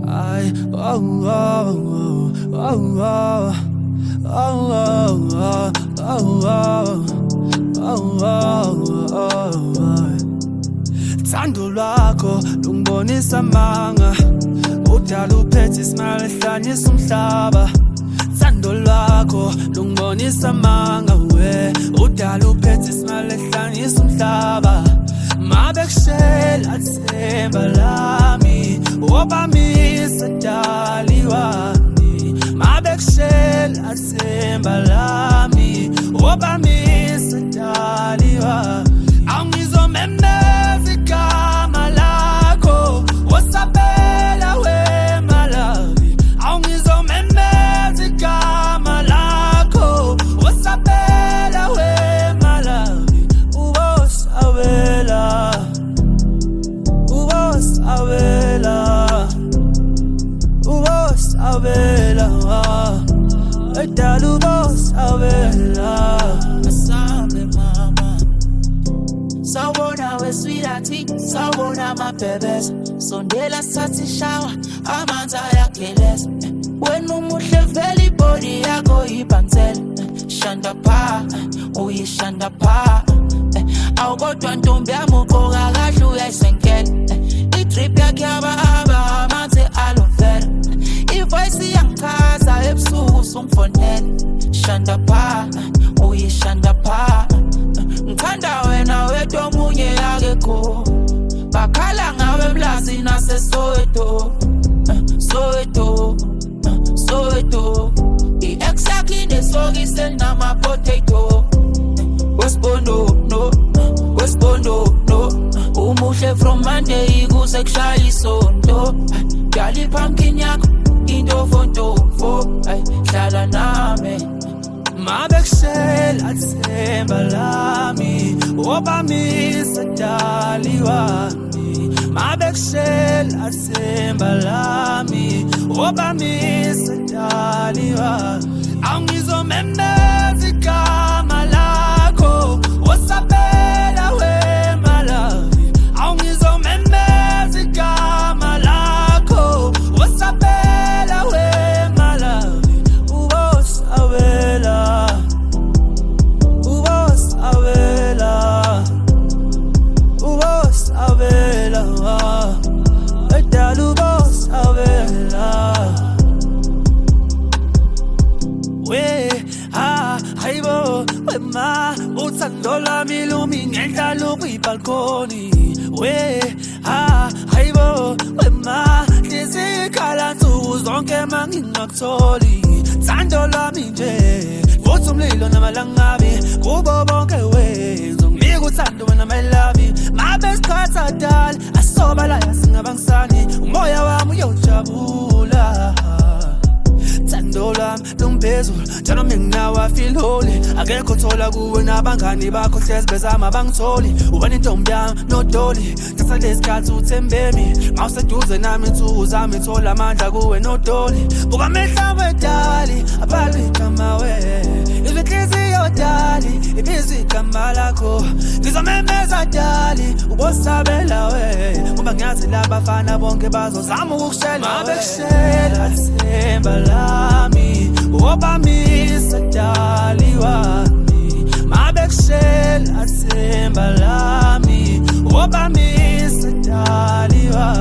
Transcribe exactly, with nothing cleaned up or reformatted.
I, oh, oh, oh, oh, oh, oh, oh, oh, oh, oh. Thando lwakho lungibonisa amanga, udala uphethe isimanga ehlanyisa umhlaba. Thando lwakho lungibonisa amanga, we udala uphethe isimanga ehlanyisa umhlaba. Mabekushela themba lami, wobamisa dali wami. Mabekushela themba lami, wobamisa dali wami. Angizomemeza igama lakho, wasabela wemalawi. Angizomemeza igama lakho, wasabela wemalawi. Ubosabela, ubosabela, ubosabela, edala ubosabela. Asabe mama, sawubona we sweethearty, sawubona my babies. Sondela sathi shower, amanzi ayageleza. Wena umuhle vele ibody yakho ibhansela. Shanda pha, uyishanda pha. Awukodwa ntombi yami ugqoka kahle uyayisenkela. I-drip yakhe yabahamba amanzi aloe vera. I-voice iyangichaza ebusuku usungifonela. Shanda pha, uyishanda pha. Ngithanda wena wedwa omunye akekho. Bakhala ngawe emlazi naseSoweto, Soweto, Soweto. I-ex yakhe inesokisi elinama-potato. Wespondo no, Wespondo no. Umuhle from Monday kuze kushaya isonto. Dali pumpkin yakho into fontofo. Hlala nami. Mabekushela themba lami, wobamisa dali wami. Mabekushela themba lami, wobamisa dali wami. Angizomemeza igama lakho, wasabela wemalawi. Angizomemeza igama lakho, wasabela wemalawi. Ubosabela, ubosabela, ubosabela, edala ubosabela. We, ah, hayibo, wema, uthando lami lumi ngendlala kwibalkoni. We, ah, hayibo, wema, ndizikhala nsuku zonke mangingakutholi. Thando lami nje, vuthi umlilo namalangabi, kubo bonke we. Ngizongibika uthando wena my love. Mabesikhatha dali, asobala yasingabangisani. Umoya wami uyojabula. Thando lami lumphezulu, njalo nginawe I feel holy. Akekho thola kuwe nabangani bakho hlezi bezama bangitholi. Ubani intombi yami nodoli, thatha lesikhathi uthembemi. Mawuseduze nami insuku zami thola amandla kuwe nodoli. Buka amehla wedali, abhalwe igama we. Izinhliziyo dali, ibiza igama lakho. Ngizomemeza dali, ubosabela we. Ngoba ngiyazi labafana bonke bazozama ukukushela. Mabekushela themba lami, wobamisa dali wami. Mabekushela themba lami, wobamisa dali wami.